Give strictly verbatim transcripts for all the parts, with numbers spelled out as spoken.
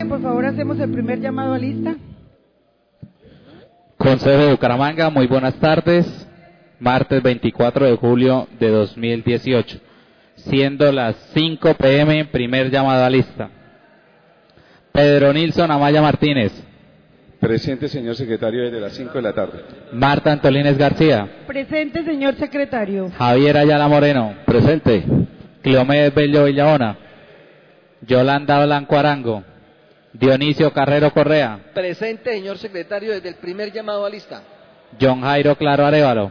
por favor, hacemos el primer llamado a lista. Consejo de Bucaramanga, muy buenas tardes. Martes veinticuatro de julio de dos mil dieciocho. Siendo las cinco pe eme, primer llamado a lista. Pedro Nilson Amaya Martínez. Presente, señor secretario, desde las cinco de la tarde. Marta Antolínez García. Presente, señor secretario. Javier Ayala Moreno. Presente. Cleomedes Bello Villaona. Yolanda Blanco Arango. Dionisio Carrero Correa. Presente, señor secretario, desde el primer llamado a lista. John Jairo Claro Arévalo.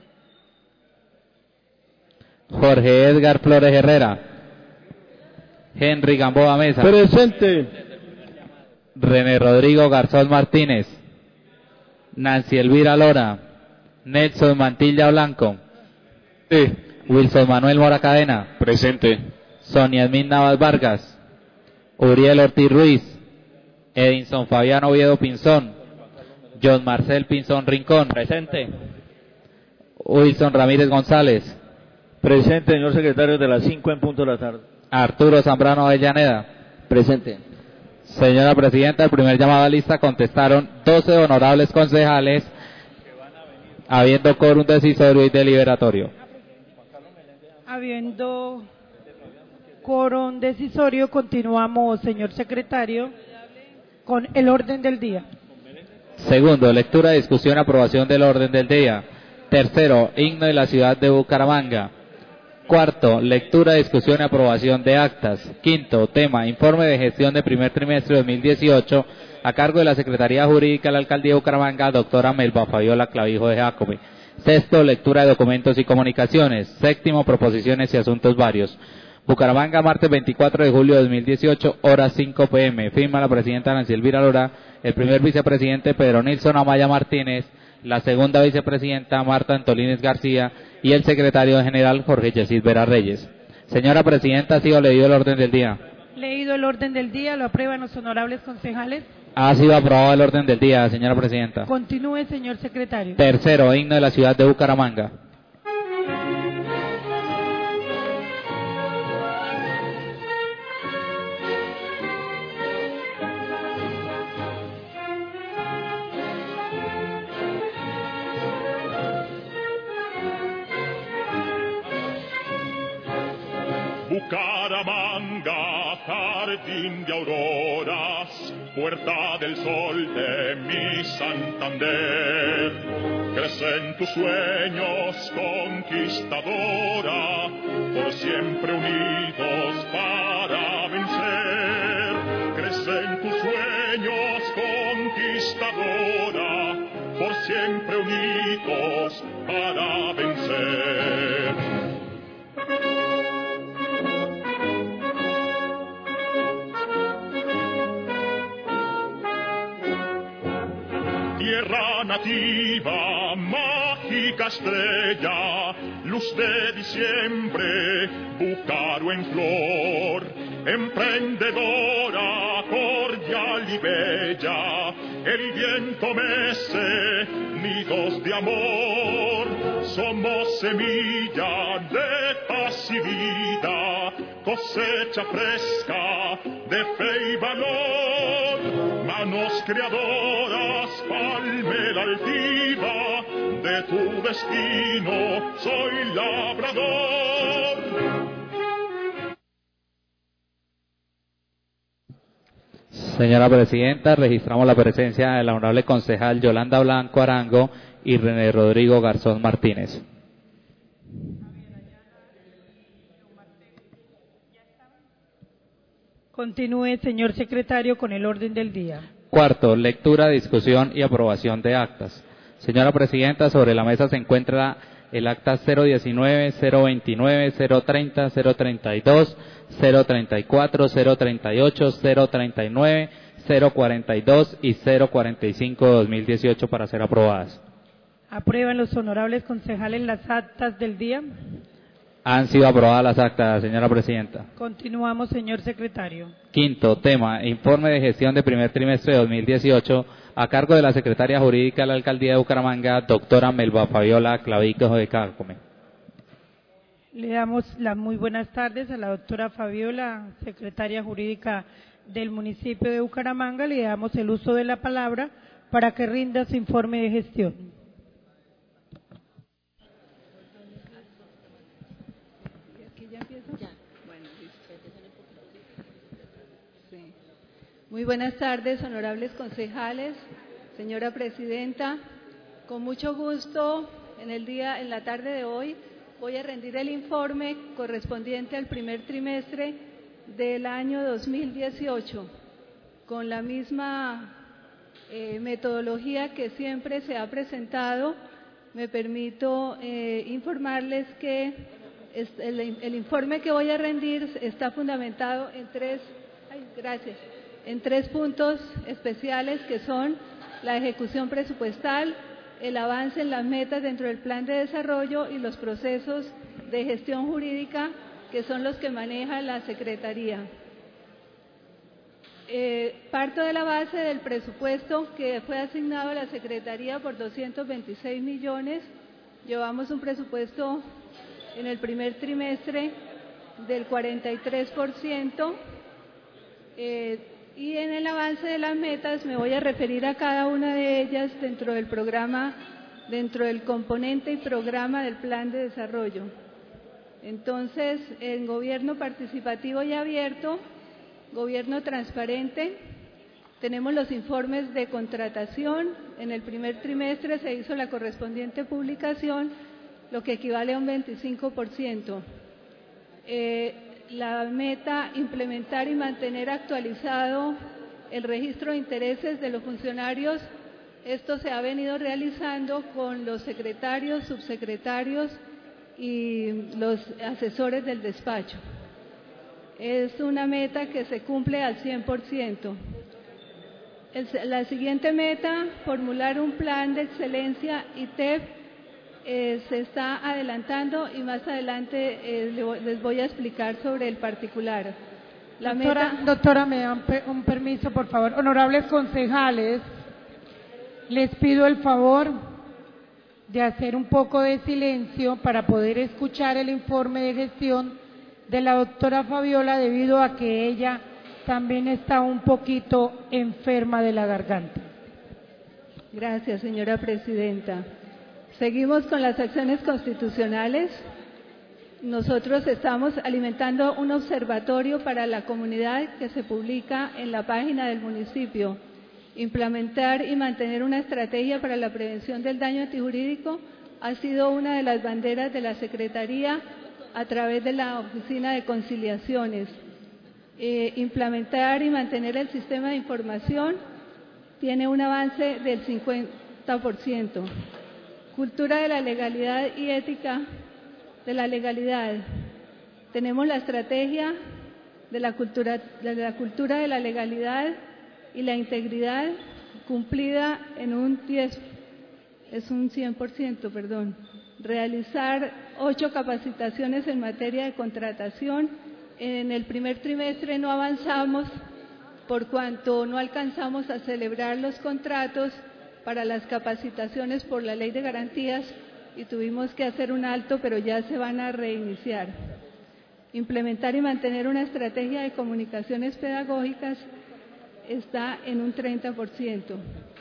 Jorge Edgar Flores Herrera. Henry Gamboa Mesa. Presente. René Rodrigo Garzón Martínez. Nancy Elvira Lora. Nelson Mantilla Blanco. Sí. Wilson Manuel Mora Cadena. Presente. Sonia Edmín Navas Vargas. Uriel Ortiz Ruiz. Edinson Fabián Oviedo Pinzón. John Marcel Pinzón Rincón. Presente. Wilson Ramírez González. Presente, señor secretario, de las cinco en punto de la tarde. Arturo Zambrano Avellaneda. Presente. Señora Presidenta, el primer llamado a lista contestaron doce honorables concejales, habiendo quórum decisorio y deliberatorio. Habiendo quórum decisorio, continuamos, señor secretario, con el orden del día. Segundo, lectura, discusión, aprobación del orden del día. Tercero, himno de la ciudad de Bucaramanga. Cuarto, lectura, discusión y aprobación de actas. Quinto, tema, informe de gestión de primer trimestre de dos mil dieciocho a cargo de la Secretaría Jurídica de la Alcaldía de Bucaramanga, doctora Melba Fabiola Clavijo de Jacome. Sexto, lectura de documentos y comunicaciones. Séptimo, proposiciones y asuntos varios. Bucaramanga, martes veinticuatro de julio de dos mil dieciocho, horas cinco pe eme. Firma la presidenta Nancy Elvira Lora, el primer vicepresidente Pedro Nilson Amaya Martínez, la segunda vicepresidenta Marta Antolínez García y el secretario general Jorge Yesid Vera Reyes. Señora Presidenta, ha sido leído el orden del día. Leído el orden del día, lo aprueban los honorables concejales. Ha sido aprobado el orden del día, señora Presidenta. Continúe, señor secretario. Tercero, himno de la ciudad de Bucaramanga. Bucaramanga, jardín de auroras, puerta del sol de mi Santander. Crecen tus sueños, conquistadora, por siempre unidos para vencer. Crecen tus sueños, conquistadora, por siempre unidos para vencer. Tierra nativa, mágica estrella, luz de diciembre, Bucaro en flor, emprendedora, cordial y bella, el viento mece, nidos de amor, somos semilla de paz y vida, cosecha fresca de fe y valor, manos creadoras, palmera altiva, de tu destino soy labrador. Señora Presidenta, registramos la presencia de la honorable concejal Yolanda Blanco Arango y René Rodrigo Garzón Martínez. Continúe, señor secretario, con el orden del día. Cuarto, lectura, discusión y aprobación de actas. Señora Presidenta, sobre la mesa se encuentra el acta cero diecinueve, cero veintinueve, cero treinta, cero treinta y dos, cero treinta y cuatro, cero treinta y ocho, cero treinta y nueve, cero cuarenta y dos y cero cuarenta y cinco de dos mil dieciocho para ser aprobadas. ¿Aprueban los honorables concejales las actas del día? Han sido aprobadas las actas, señora Presidenta. Continuamos, señor secretario. Quinto tema, informe de gestión de primer trimestre de dos mil dieciocho a cargo de la Secretaria Jurídica de la Alcaldía de Bucaramanga, doctora Melba Fabiola Clavijo de Jacome. Le damos las muy buenas tardes a la doctora Fabiola, secretaria jurídica del municipio de Bucaramanga, le damos el uso de la palabra para que rinda su informe de gestión. Muy buenas tardes, honorables concejales, señora presidenta. Con mucho gusto, en el día, en la tarde de hoy, voy a rendir el informe correspondiente al primer trimestre del año dos mil dieciocho, con la misma eh, metodología que siempre se ha presentado. Me permito eh, informarles que el, el informe que voy a rendir está fundamentado en tres, ay, gracias, en tres puntos especiales, que son la ejecución presupuestal, el avance en las metas dentro del plan de desarrollo y los procesos de gestión jurídica, que son los que maneja la Secretaría. Eh, parto de la base del presupuesto que fue asignado a la Secretaría por doscientos veintiséis millones. Llevamos un presupuesto en el primer trimestre del cuarenta y tres por ciento. Eh, Y en el avance de las metas me voy a referir a cada una de ellas dentro del programa, dentro del componente y programa del plan de desarrollo. Entonces, en gobierno participativo y abierto, gobierno transparente, tenemos los informes de contratación. En el primer trimestre se hizo la correspondiente publicación, lo que equivale a un veinticinco por ciento. Eh, La meta, implementar y mantener actualizado el registro de intereses de los funcionarios. Esto se ha venido realizando con los secretarios, subsecretarios y los asesores del despacho. Es una meta que se cumple al cien por ciento. El, la siguiente meta, formular un plan de excelencia I T E P. Eh, se está adelantando y más adelante eh, les voy a explicar sobre el particular. La doctora, meta... doctora, me dan un permiso, por favor. Honorables concejales, les pido el favor de hacer un poco de silencio para poder escuchar el informe de gestión de la doctora Fabiola, debido a que ella también está un poquito enferma de la garganta. Gracias, señora presidenta. Seguimos con las acciones constitucionales. Nosotros estamos alimentando un observatorio para la comunidad que se publica en la página del municipio. Implementar y mantener una estrategia para la prevención del daño antijurídico ha sido una de las banderas de la Secretaría a través de la Oficina de Conciliaciones. Eh, implementar y mantener el sistema de información tiene un avance del cincuenta por ciento. Cultura de la legalidad y ética de la legalidad. Tenemos la estrategia de la cultura de la cultura de la legalidad y la integridad cumplida en un diez, es un cien por ciento, perdón. Realizar ocho capacitaciones en materia de contratación. En el primer trimestre no avanzamos por cuanto no alcanzamos a celebrar los contratos para las capacitaciones por la Ley de Garantías y tuvimos que hacer un alto, pero ya se van a reiniciar. Implementar y mantener una estrategia de comunicaciones pedagógicas está en un treinta por ciento.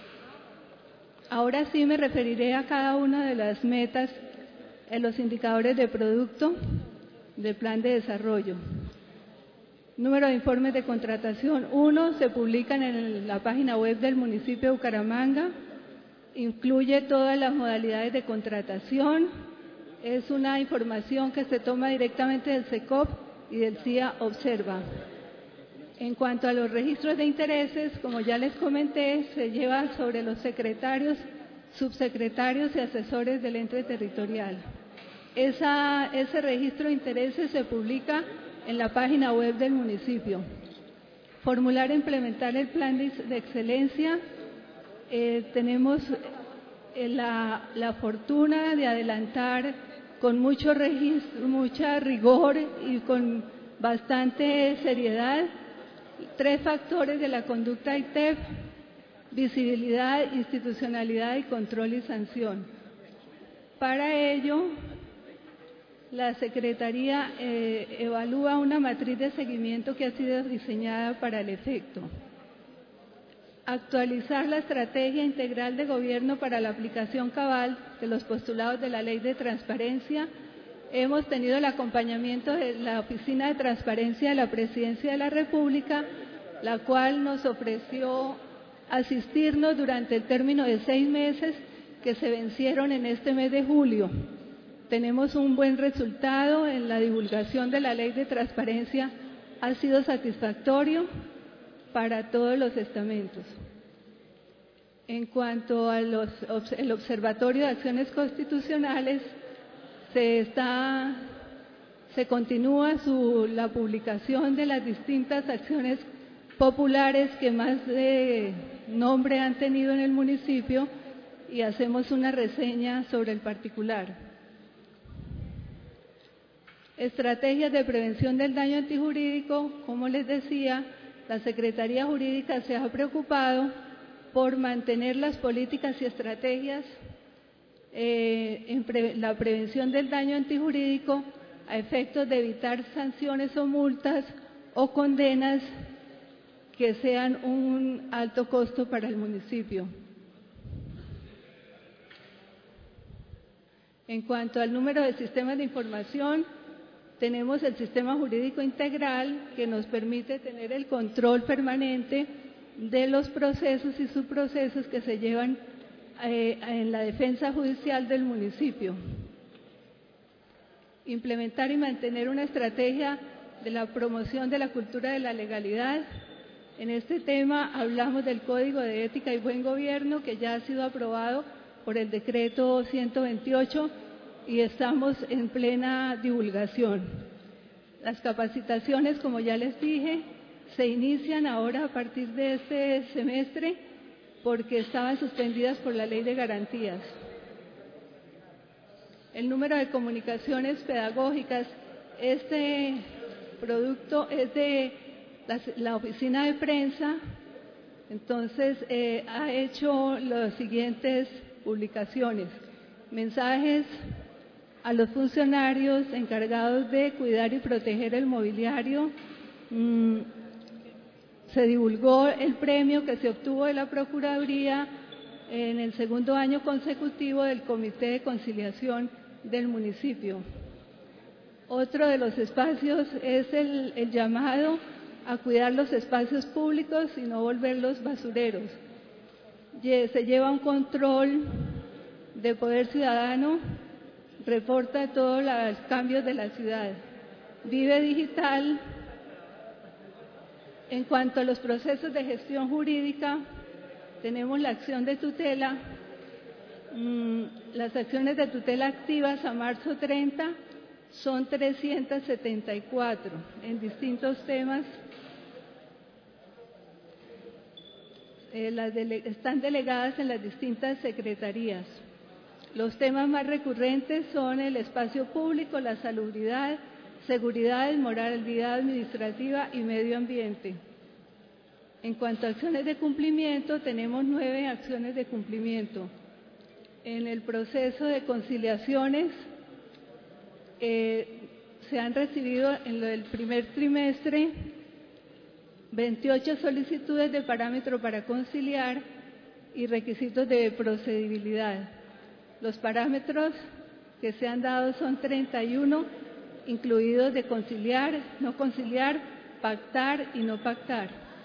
Ahora sí me referiré a cada una de las metas en los indicadores de producto del plan de desarrollo. Número de informes de contratación. Uno, se publican en la página web del municipio de Bucaramanga. Incluye todas las modalidades de contratación. Es una información que se toma directamente del SECOP y del C I A Observa. En cuanto a los registros de intereses, como ya les comenté, se lleva sobre los secretarios, subsecretarios y asesores del ente territorial. Esa, ese registro de intereses se publica en la página web del municipio. Formular e implementar el plan de, de excelencia. Eh, tenemos eh, la, la fortuna de adelantar con mucho registro, mucha rigor y con bastante seriedad tres factores de la conducta I T E P: visibilidad, institucionalidad y control y sanción. Para ello, la Secretaría eh, evalúa una matriz de seguimiento que ha sido diseñada para el efecto. Actualizar la estrategia integral de gobierno para la aplicación cabal de los postulados de la Ley de Transparencia. Hemos tenido el acompañamiento de la Oficina de Transparencia de la Presidencia de la República, la cual nos ofreció asistirnos durante el término de seis meses que se vencieron en este mes de julio. Tenemos un buen resultado en la divulgación de la Ley de Transparencia, ha sido satisfactorio para todos los estamentos. En cuanto al Observatorio de Acciones Constitucionales, se, está, se continúa su, la publicación de las distintas acciones populares que más de nombre han tenido en el municipio y hacemos una reseña sobre el particular. Estrategias de prevención del daño antijurídico, como les decía, la Secretaría Jurídica se ha preocupado por mantener las políticas y estrategias eh, en pre la prevención del daño antijurídico a efectos de evitar sanciones o multas o condenas que sean un alto costo para el municipio. En cuanto al número de sistemas de información, tenemos el sistema jurídico integral que nos permite tener el control permanente de los procesos y subprocesos que se llevan eh, en la defensa judicial del municipio. Implementar y mantener una estrategia de la promoción de la cultura de la legalidad. En este tema hablamos del Código de Ética y Buen Gobierno, que ya ha sido aprobado por el decreto ciento veintiocho y estamos en plena divulgación. Las capacitaciones, como ya les dije, se inician ahora a partir de este semestre porque estaban suspendidas por la Ley de Garantías. El número de comunicaciones pedagógicas, este producto es de la, la oficina de prensa, entonces eh, ha hecho las siguientes publicaciones: mensajes a los funcionarios encargados de cuidar y proteger el mobiliario. Mm, se divulgó el premio que se obtuvo de la Procuraduría en el segundo año consecutivo del Comité de Conciliación del municipio. Otro de los espacios es el, el llamado a cuidar los espacios públicos y no volverlos basureros. Se lleva un control de poder ciudadano, reporta todos los cambios de la ciudad. Vive Digital. En cuanto a los procesos de gestión jurídica, tenemos la acción de tutela, mmm, las acciones de tutela activas a marzo treinta son trescientas setenta y cuatro en distintos temas. Eh, las dele- están delegadas en las distintas secretarías. Los temas más recurrentes son el espacio público, la salubridad, seguridad, moralidad administrativa y medio ambiente. En cuanto a acciones de cumplimiento, tenemos nueve acciones de cumplimiento. En el proceso de conciliaciones, eh, se han recibido en el primer trimestre veintiocho solicitudes de parámetro para conciliar y requisitos de procedibilidad. Los parámetros que se han dado son treinta y uno, incluidos de conciliar, no conciliar, pactar y no pactar.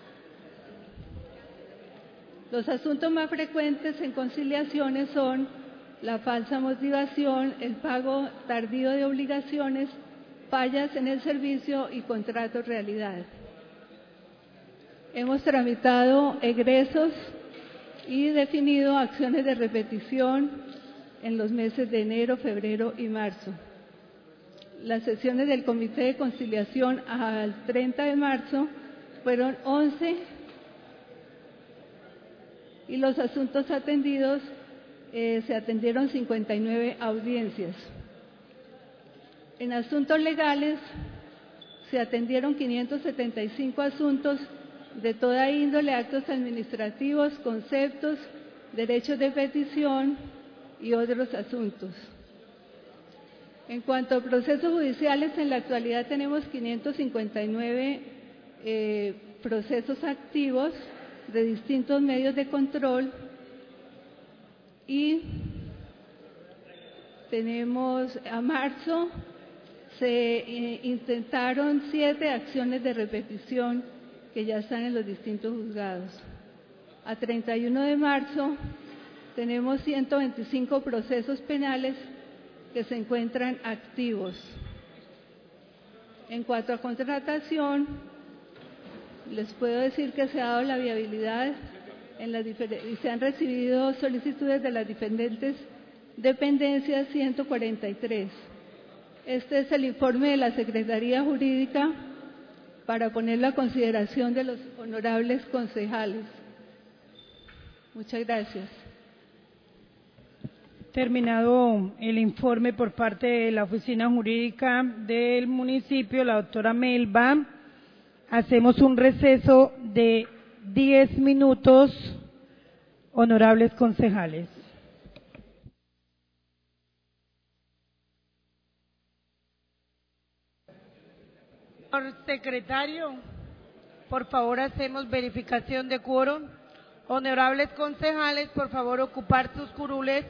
Los asuntos más frecuentes en conciliaciones son la falsa motivación, el pago tardío de obligaciones, fallas en el servicio y contratos realidad. Hemos tramitado egresos y definido acciones de repetición en los meses de enero, febrero y marzo. Las sesiones del Comité de Conciliación al treinta de marzo fueron once y los asuntos atendidos, eh, se atendieron cincuenta y nueve audiencias. En asuntos legales se atendieron quinientos setenta y cinco asuntos de toda índole, actos administrativos, conceptos, derechos de petición y otros asuntos. En cuanto a procesos judiciales, en la actualidad tenemos quinientos cincuenta y nueve eh, procesos activos de distintos medios de control y tenemos a marzo se eh, intentaron siete acciones de repetición que ya están en los distintos juzgados. A treinta y uno de marzo tenemos ciento veinticinco procesos penales que se encuentran activos. En cuanto a contratación, les puedo decir que se ha dado la viabilidad en las y se han recibido solicitudes de las diferentes dependencias ciento cuarenta y tres. Este es el informe de la Secretaría Jurídica para ponerlo a consideración de los honorables concejales. Muchas gracias. Terminado el informe por parte de la Oficina Jurídica del municipio, la doctora Melba, hacemos un receso de diez minutos, honorables concejales. Señor secretario, por favor hacemos verificación de quórum. Honorables concejales, por favor ocupar sus curules.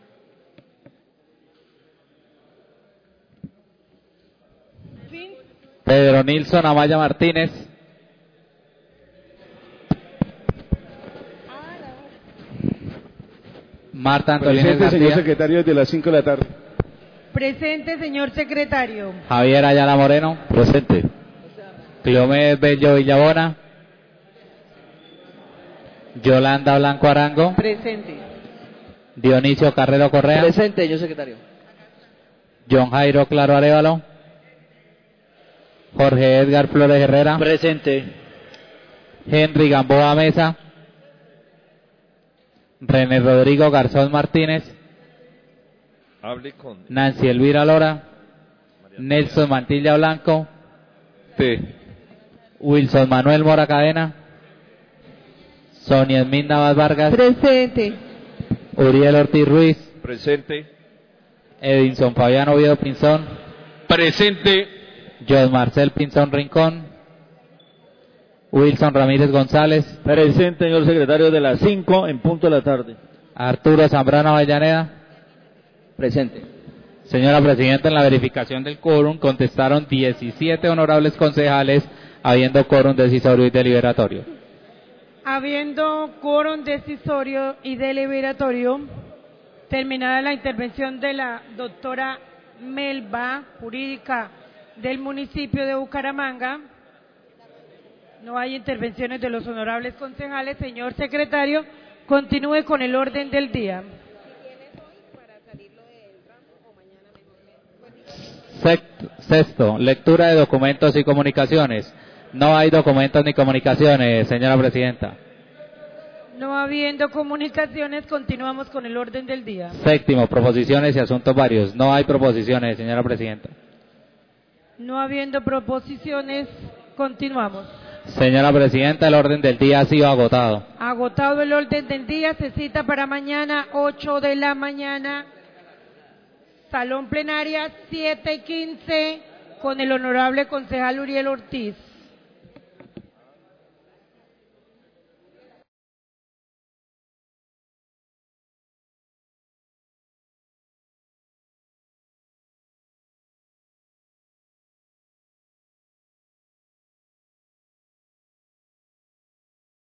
Fin. Pedro Nilsson Amaya Martínez. Marta Antolínez Presente, García. señor secretario, desde las cinco de la tarde. Presente, señor secretario. Javier Ayala Moreno. Presente. Cleomedes Bello Villabona. Yolanda Blanco Arango. Presente. Dionisio Carrero Correa. Presente, señor secretario. John Jairo Claro Arevalo. Jorge Edgar Flores Herrera. Presente. Henry Gamboa Mesa. René Rodrigo Garzón Martínez. Hable con Nancy Elvira Lora. Nelson Mantilla Blanco. T. Wilson Manuel Mora Cadena. Sonia Esmín Navas Vargas. Presente. Uriel Ortiz Ruiz. presente. Edinson Fabián Oviedo Pinzón. Presente. John Marcel Pinzón Rincón. Wilson Ramírez González. Presente, señor secretario, de las cinco en punto de la tarde. Arturo Zambrano Avellaneda. Presente. Señora Presidenta, en la verificación del quórum contestaron diecisiete honorables concejales, habiendo quórum decisorio y deliberatorio. Habiendo quórum decisorio y deliberatorio, terminada la intervención de la doctora Melba, jurídica del municipio de Bucaramanga, no hay intervenciones de los honorables concejales. Señor secretario, continúe con el orden del día. Sexto, lectura de documentos y comunicaciones. No hay documentos ni comunicaciones, señora Presidenta. No habiendo comunicaciones, continuamos con el orden del día. Séptimo, proposiciones y asuntos varios. No hay proposiciones, señora Presidenta. No habiendo proposiciones, continuamos. Señora Presidenta, el orden del día ha sido agotado. Agotado el orden del día, se cita para mañana, ocho de la mañana, salón plenaria, siete y quince, con el honorable concejal Uriel Ortiz.